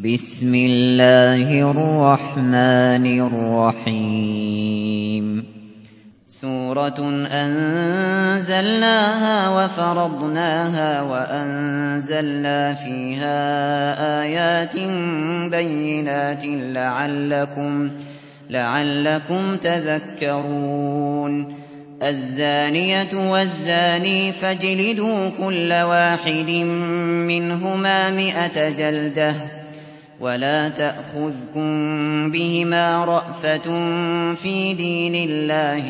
بسم الله الرحمن الرحيم سورة أنزلناها وفرضناها وأنزلنا فيها آيات بينات لعلكم تذكرون الزانية والزاني فاجلدوا كل واحد منهما 100 جلدة ولا تأخذكم بهما رأفة في دين الله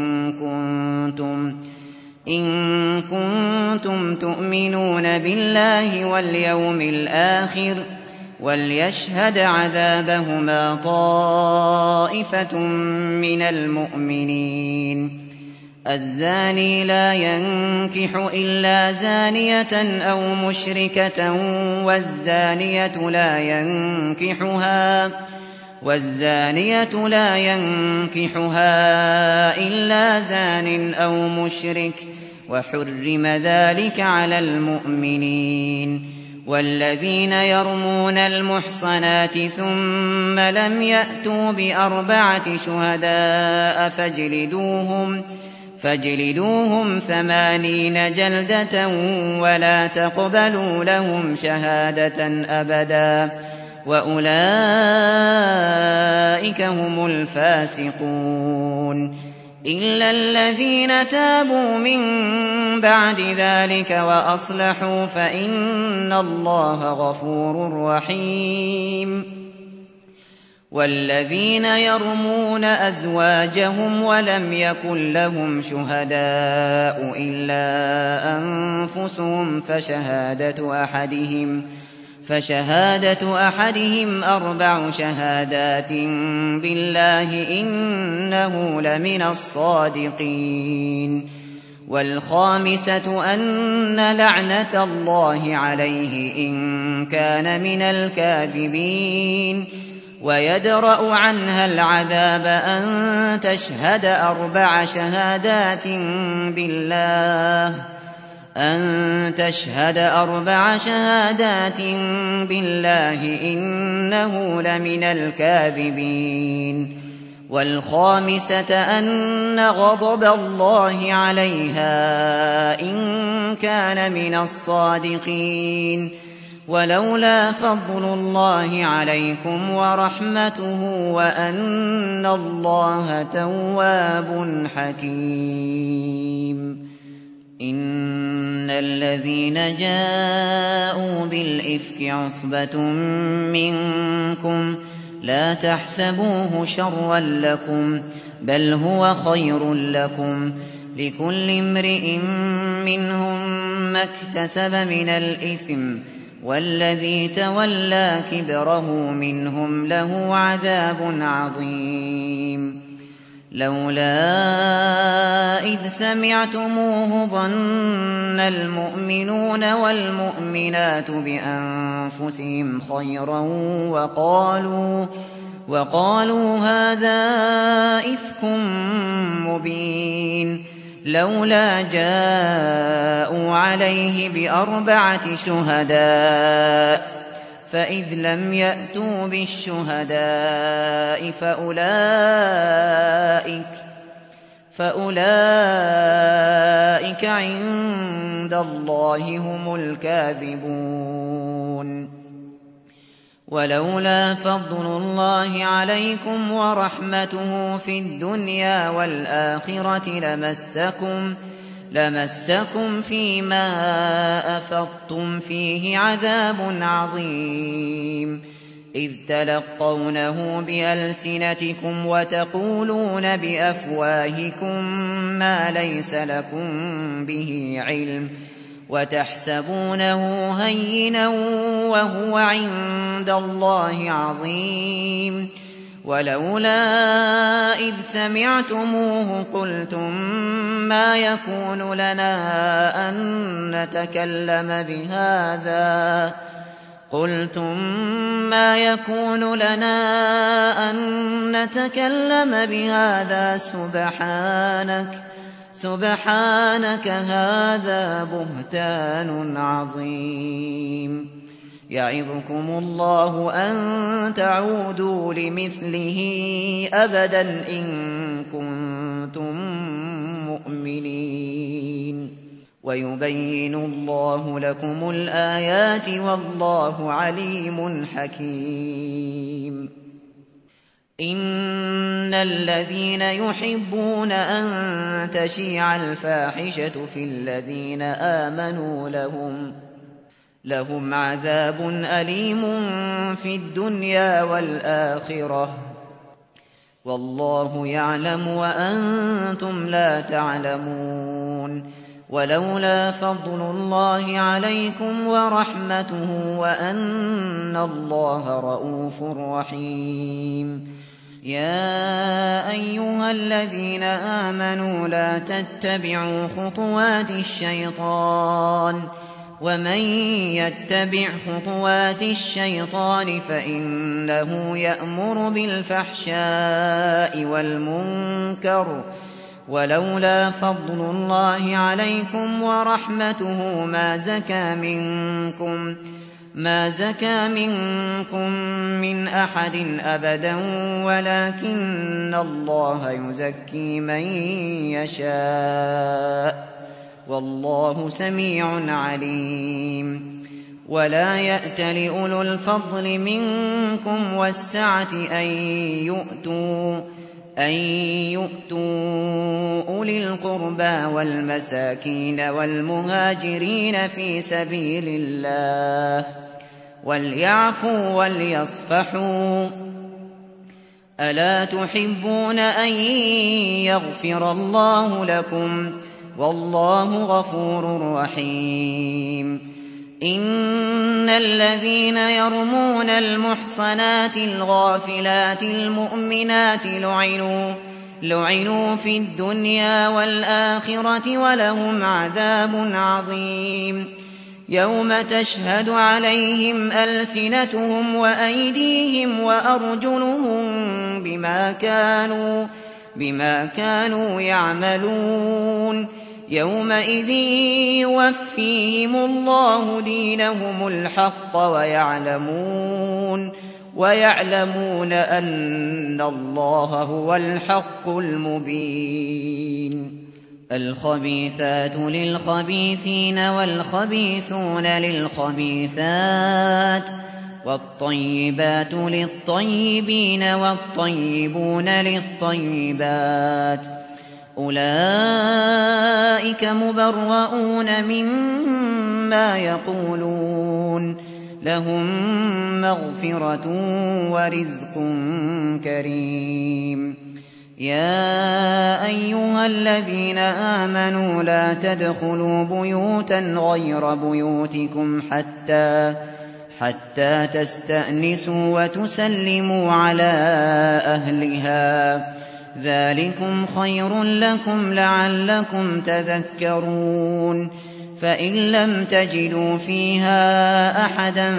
إن كنتم تؤمنون بالله واليوم الآخر وليشهد عذابهما طائفة من المؤمنين الزاني لا ينكح إلا زانية أو مشركة والزانية لا ينكحها إلا زان أو مشرك وحرم ذلك على المؤمنين والذين يرمون المحصنات ثم لم يأتوا ب4 شهداء فاجلدوهم 80 جلدة ولا تقبلوا لهم شهادة أبدا وأولئك هم الفاسقون إلا الذين تابوا من بعد ذلك وأصلحوا فإن الله غفور رحيم والذين يرمون أزواجهم ولم يكن لهم شهداء إلا أنفسهم فشهادة أحدهم 4 شهادات بالله إنه لمن الصادقين والخامسة أن لعنة الله عليه إن كان من الكاذبين ويدرأ عنها العذاب أن تشهد 4 شهادات بالله إنه لمن الكاذبين والخامسة أن غضب الله عليها إن كان من الصادقين ولولا فضل الله عليكم ورحمته وأن الله تواب حكيم إن الذين جاءوا بالإفك عصبة منكم لا تحسبوه شرا لكم بل هو خير لكم لكل امرئ منهم ما اكتسب من الإثم والذي تولى كبره منهم له عذاب عظيم لولا إذ سمعتموه ظن المؤمنون والمؤمنات بأنفسهم خيرا وقالوا هذا إفك مبين لولا جاءوا عليه ب4 شهداء فإذ لم يأتوا بالشهداء فأولئك عند الله هم الكاذبون ولولا فضل الله عليكم ورحمته في الدنيا والآخرة لمسكم فيما أفضتم فيه عذاب عظيم إذ تلقونه بألسنتكم وتقولون بأفواهكم ما ليس لكم به علم وتحسبونه هينا وهو عند الله عظيم ولولا إذ سمعتموه قلتم ما يكون لنا أن نتكلم بهذا سبحانك هذا بهتان عظيم يعظكم الله أن تعودوا لمثله أبدا إن كنتم مؤمنين ويبين الله لكم الآيات والله عليم حكيم إن الذين يحبون أن تشيع الفاحشة في الذين آمنوا لهم عذاب أليم في الدنيا والآخرة والله يعلم وأنتم لا تعلمون ولولا فضل الله عليكم ورحمته وأن الله رءوف رحيم يا أيها الذين آمنوا لا تتبعوا خطوات الشيطان ومن يتبع خطوات الشيطان فإنه يأمر بالفحشاء والمنكر ولولا فضل الله عليكم ورحمته ما زكى منكم من أحد أبدا ولكن الله يزكي من يشاء والله سميع عليم ولا يأتل أولو الفضل منكم والسعة أن يؤتوا أولي القربى والمساكين والمهاجرين في سبيل الله وليعفوا وليصفحوا ألا تحبون أن يغفر الله لكم والله غفور رحيم إن الذين يرمون المحصنات الغافلات المؤمنات لعنوا في الدنيا والآخرة ولهم عذاب عظيم يوم تشهد عليهم ألسنتهم وأيديهم وأرجلهم بما كانوا يعملون يومئذ يوفيهم الله دينهم الحق ويعلمون أن الله هو الحق المبين الخبيثات للخبيثين والخبيثون للخبيثات والطيبات للطيبين والطيبون للطيبات أولئك مبرؤون مما يقولون لهم مغفرة ورزق كريم يا أيها الذين آمنوا لا تدخلوا بيوتا غير بيوتكم حتى تستأنسوا وتسلموا على أهلها ذلكم خير لكم لعلكم تذكرون فإن لم تجدوا فيها أحدا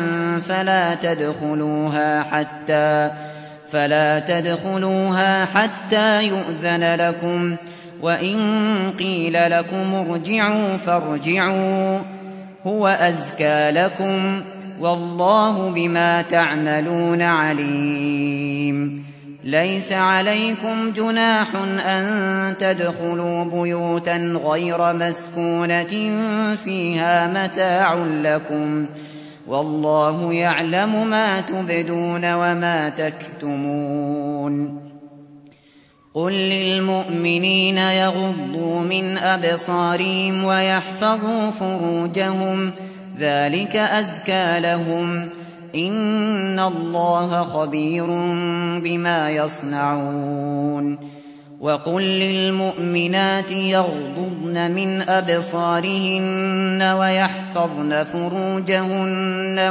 فلا تدخلوها حتى يؤذن لكم وإن قيل لكم ارجعوا فارجعوا هو أزكى لكم والله بما تعملون عليم ليس عليكم جناح أن تدخلوا بيوتا غير مسكونة فيها متاع لكم والله يعلم ما تبدون وما تكتمون قل للمؤمنين يغضوا من أبصارهم ويحفظوا فروجهم ذلك أزكى لهم إن الله خبير بما يصنعون وقل للمؤمنات يغضضن من أبصارهن ويحفظن فروجهن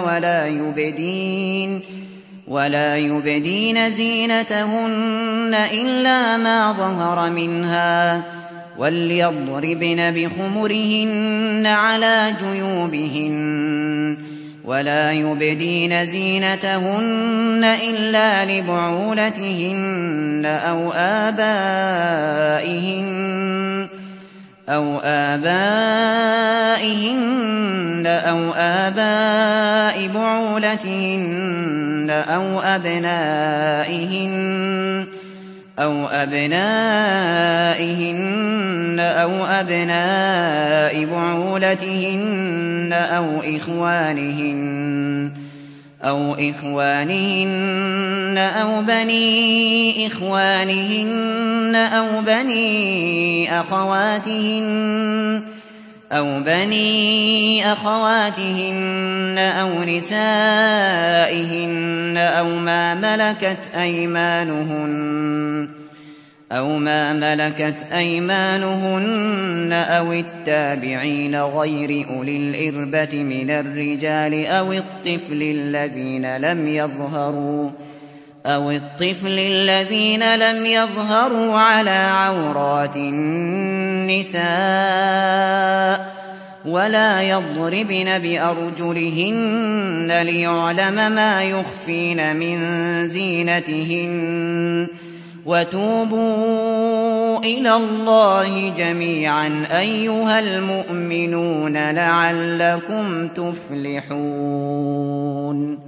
ولا يبدين زينتهن إلا ما ظهر منها وليضربن بخمرهن على جيوبهن ولا يبدين زينتهن إلا لبعولتهن أو آبائهن أو آباء بعولتهن أو أبنائهن أو أبناء بعولتهن أو إخوانهن أو بني إخوانهن أو بني أخواتهن أو نسائهن أو ما ملكت أيمانهن أو التابعين غير أولي الإربة من الرجال أو الطفل الذين لم يظهروا على عورات النساء ولا يضربن بأرجلهن ليعلم ما يخفين من زينتهن وتوبوا إلى الله جميعا أيها المؤمنون لعلكم تفلحون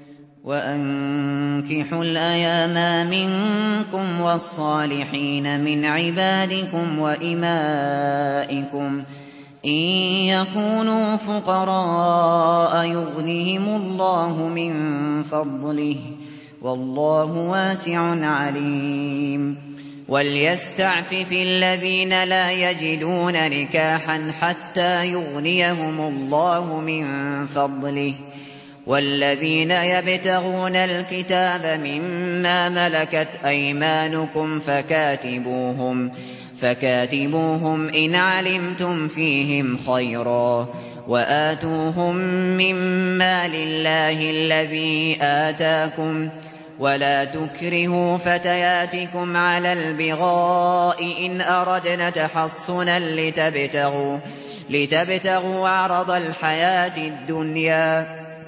وأنكحوا الأيام منكم والصالحين من عبادكم وإمائكم إن يكونوا فقراء يغنهم الله من فضله والله واسع عليم وليستعفف الذين لا يجدون نكاحا حتى يغنيهم الله من فضله والذين يبتغون الكتاب مما ملكت أيمانكم فكاتبوهم إن علمتم فيهم خيرا وآتوهم مما لله الذي آتاكم ولا تكرهوا فتياتكم على البغاء إن أردنا تحصنا لتبتغوا عرض الحياة الدنيا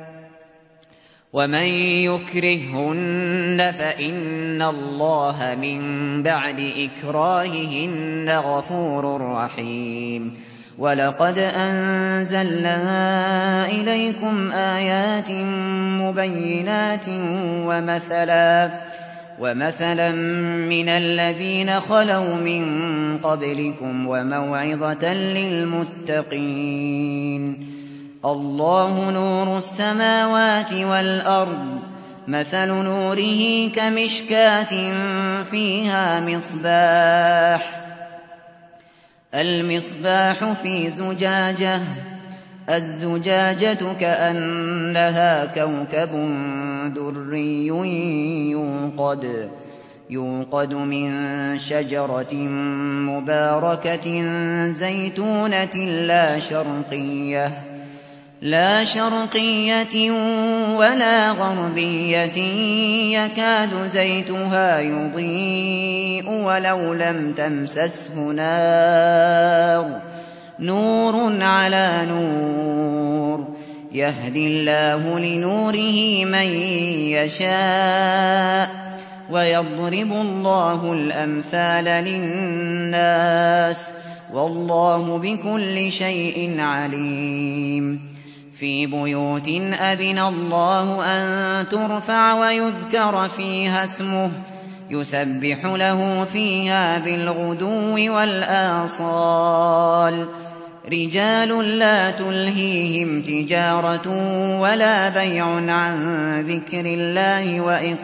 ومن يكرههن فإن الله من بعد إكراههن غفور رحيم ولقد أنزلنا إليكم آيات مبينات ومثلا من الذين خلوا من قبلكم وموعظة للمتقين الله نور السماوات والأرض مثل نوره كمشكاة فيها المصباح في زجاجة الزجاجة كأنها كوكب دري يوقد من شجرة مباركة زيتونة لا شرقية ولا غربية يكاد زيتها يضيء ولو لم تمسسه نور على نور يهدي الله لنوره من يشاء ويضرب الله الأمثال للناس والله بكل شيء عليم في بيوت أذن الله أن ترفع ويذكر فيها اسمه يسبح له فيها بالغدو والآصال رجال لا تلهيهم تجارة ولا بيع عن ذكر الله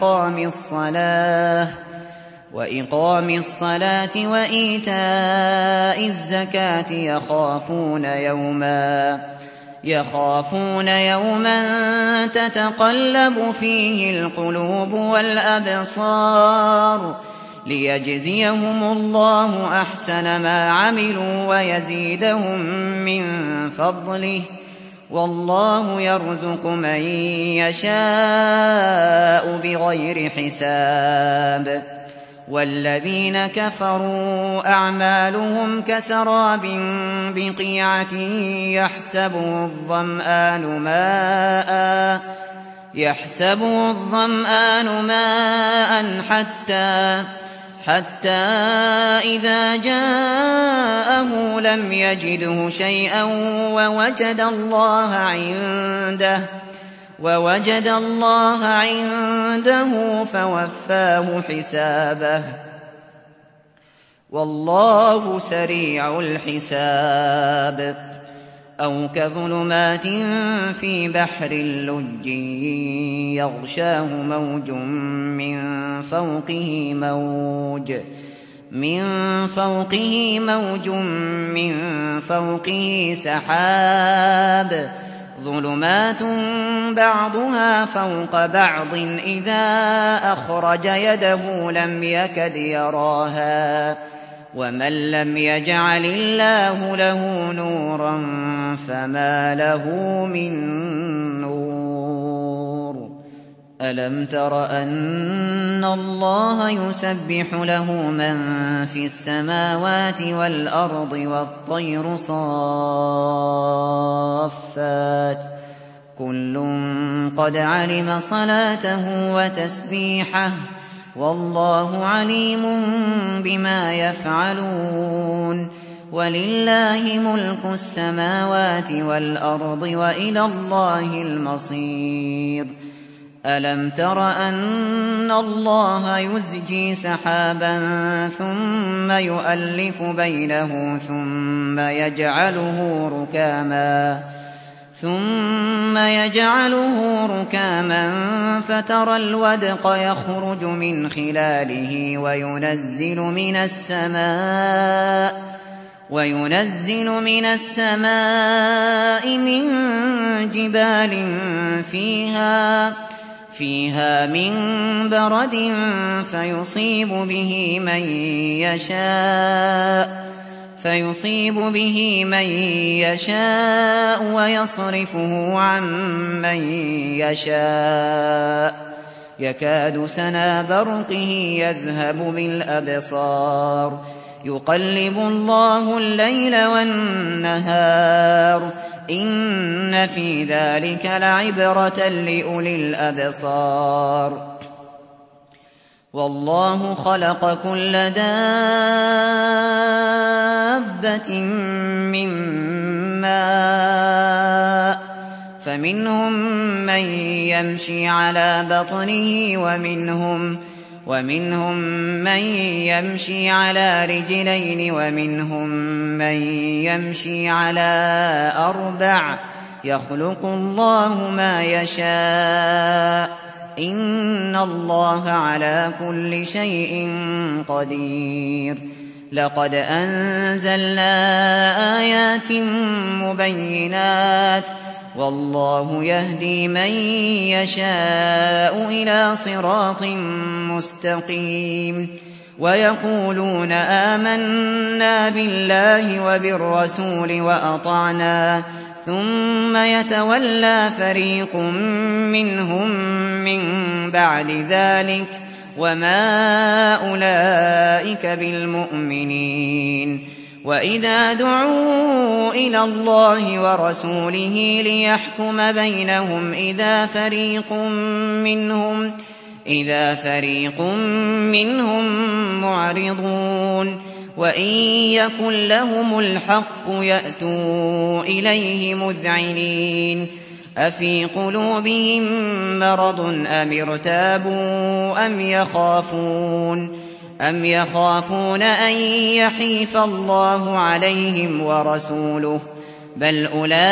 وإقام الصلاة وإيتاء الزكاة يخافون يوما تتقلب فيه القلوب والأبصار ليجزيهم الله أحسن ما عملوا ويزيدهم من فضله والله يرزق من يشاء بغير حساب والذين كفروا أعمالهم كسراب بقيعة يحسبه الظمآن ماء حتى إذا جاءه لم يجده شيئا ووجد الله عنده فوفاه حسابه والله سريع الحساب أو كظلمات في بحر اللج يغشاه موج من فوقه سحاب ظلمات بعضها فوق بعض إذا أخرج يده لم يكد يراها ومن لم يجعل الله له نورا فما له من نور ألم تر أن الله يسبح له من في السماوات والأرض والطير صافات كل قد علم صلاته وتسبيحه والله عليم بما يفعلون ولله ملك السماوات والأرض وإلى الله المصير ألم تر أن الله يزجي سحابا ثم يؤلف بينه ثم يجعله ركاما فترى الودق يخرج من خلاله وينزل من السماء من جبال فيها من برد فيصيب به من يشاء ويصرفه عن من يشاء يكاد سنا برقه يذهب بالأبصار يقلب الله الليل والنهار إن في ذلك لعبرة لأولي الأبصار والله خلق كل دابة من ماء فمنهم من يمشي على بطنه ومنهم من يمشي على رجلين ومنهم من يمشي على أربع يخلق الله ما يشاء إن الله على كل شيء قدير لقد أنزلنا آيات مبينات والله يهدي من يشاء إلى صراط مستقيم ويقولون آمنا بالله وبالرسول وأطعنا ثم يتولى فريق منهم من بعد ذلك وما أولئك بالمؤمنين وإذا دعوا إلى الله ورسوله ليحكم بينهم إذا فريق منهم معرضون وإن يكن لهم الحق يأتوا إليه مذعنين أفي قلوبهم مرض أم ارتابوا أم يخافون أن يحيف الله عليهم ورسوله بل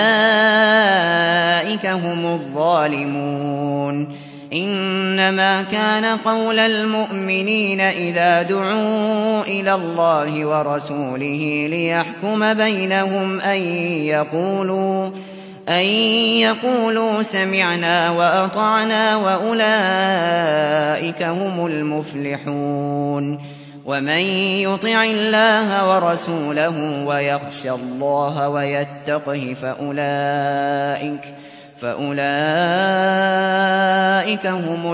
أولئك هم الظالمون إنما كان قول المؤمنين إذا دعوا إلى الله ورسوله ليحكم بينهم أن يقولوا سمعنا وأطعنا وأولئك هم المفلحون ومن يطع الله ورسوله ويخشى الله ويتقه فأولئك هم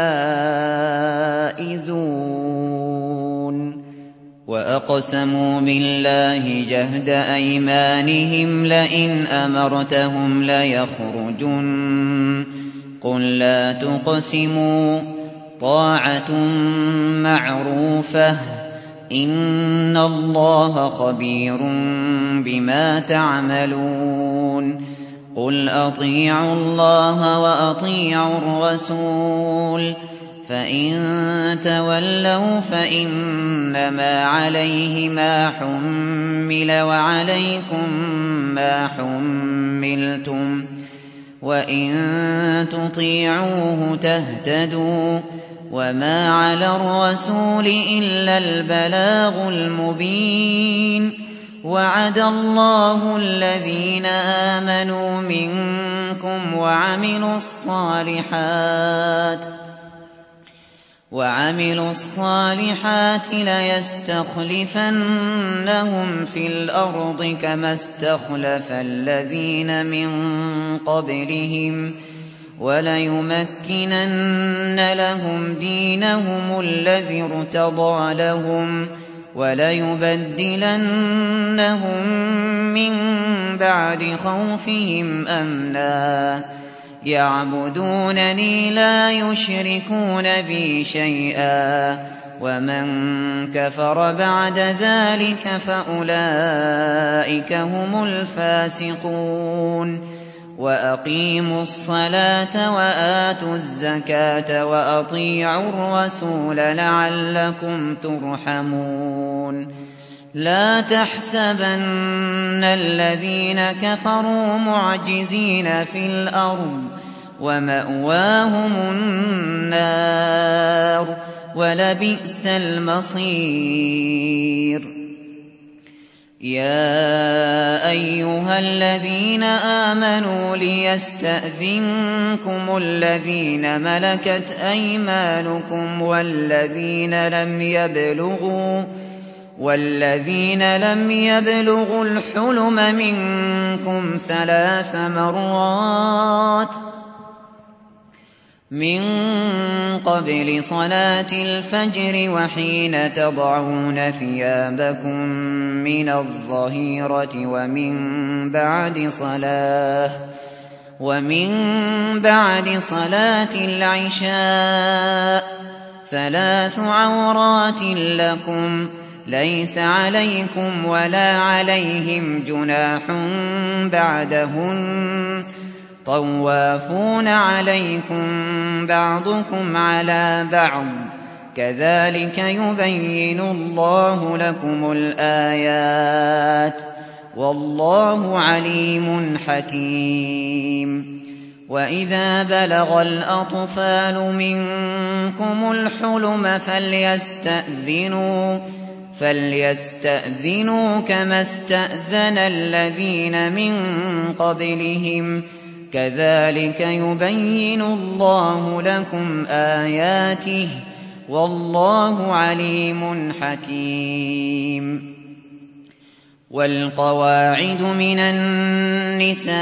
الفائزون وأقسموا بالله جهد أيمانهم لئن أمرتهم ليخرجن قل لا تقسموا طاعة معروفة إن الله خبير بما تعملون قل أطيعوا الله وأطيعوا الرسول فإن تولوا فإنما عليه ما حمل وعليكم ما حملتم وإن تطيعوه تهتدوا وما على الرسول إلا البلاغ المبين وعد الله الذين آمنوا منكم وعملوا الصالحات ليستخلفنهم في الأرض كما استخلف الذين من قبلهم وليمكنن لهم دينهم الذي ارتضى لهم وليبدلنهم من بعد خوفهم أمنا يعبدونني لا يشركون بي شيئا ومن كفر بعد ذلك فأولئك هم الفاسقون وأقيموا الصلاة وآتوا الزكاة وأطيعوا الرسول لعلكم ترحمون لا تحسبن الذين كفروا معجزين في الأرض ومأواهم النار ولبئس المصير يا أيها الذين آمنوا ليستأذنكم الذين ملكت أيمانكم والذين لم يبلغوا الحلم منكم 3 مرات من قبل صلاة الفجر وحين تضعون ثيابكم من الظهيرة ومن بعد صلاة العشاء 3 عورات لكم ليس عليكم ولا عليهم جناح بعدهن طوافون عليكم بعضكم على بعض كذلك يبين الله لكم الآيات والله عليم حكيم وإذا بلغ الأطفال منكم الحلم فليستأذنوا كما استأذن الذين من قبلهم كذلك يبين الله لكم آياته والله عليم حكيم والقواعد من النساء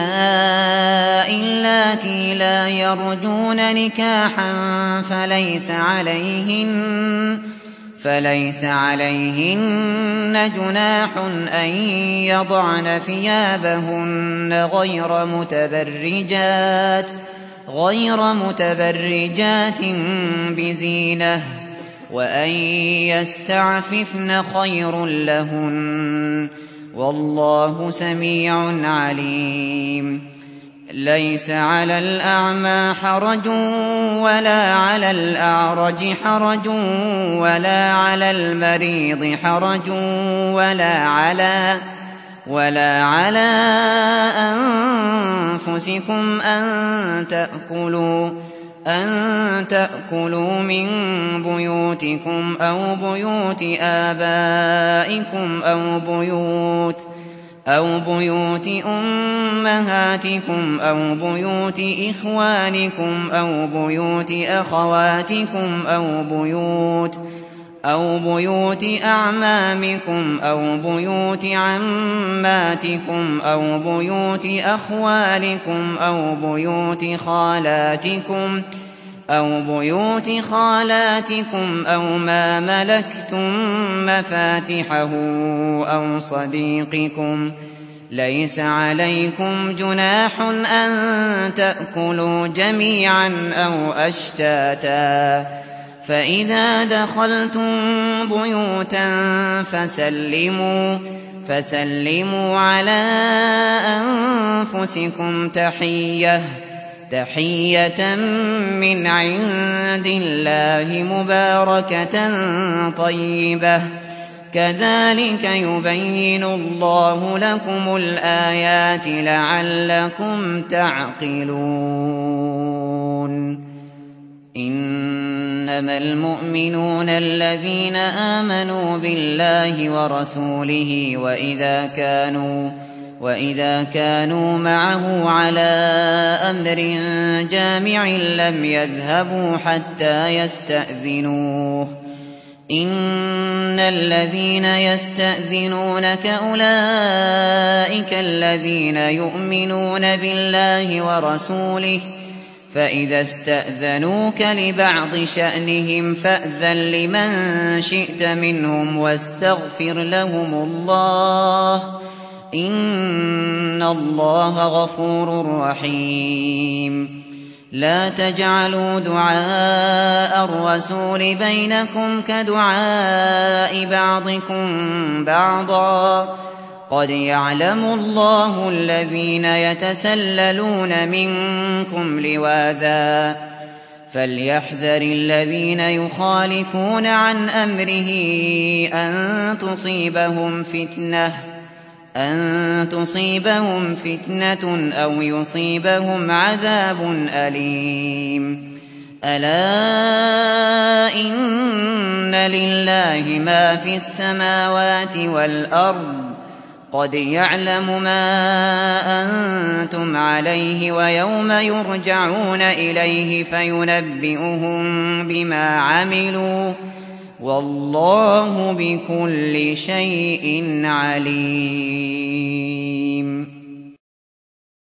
اللاتي لا يرجون نكاحا فليس عليهن جناح أن يضعن ثيابهن غير متبرجات بزينة وأن يستعففن خير لهن والله سميع عليم ليس على الأعمى حرج ولا على الأعرج حرج ولا على المريض حرج ولا على أنفسكم أن تأكلوا من بيوتكم أو بيوت آبائكم أو بيوت أمهاتكم أو بيوت إخوانكم أو بيوت أخواتكم أو بيوت أعمامكم أو بيوت عماتكم أو بيوت أخوالكم أو بيوت خالاتكم أو ما ملكتم مفاتحه أو صديقكم ليس عليكم جناح أن تأكلوا جميعا أو أشتاتا فإذا دخلتم بيوتا فسلموا على أنفسكم تحية من عند الله مباركة طيبة كذلك يبين الله لكم الآيات لعلكم تعقلون إنما المؤمنون الذين آمنوا بالله ورسوله وإذا كانوا معه على أمر جامع لم يذهبوا حتى يستأذنوه إن الذين يستأذنونك أولئك الذين يؤمنون بالله ورسوله فإذا استأذنوك لبعض شأنهم فأذن لمن شئت منهم واستغفر لهم الله إن الله غفور رحيم لا تجعلوا دعاء الرسول بينكم كدعاء بعضكم بعضا قد يعلم الله الذين يتسللون منكم لواذا فليحذر الذين يخالفون عن أمره أن تصيبهم فتنة أو يصيبهم عذاب أليم ألا إن لله ما في السماوات والأرض قد يعلم ما أنتم عليه ويوم يرجعون إليه فينبئهم بما عملوا والله بكل شيء عليم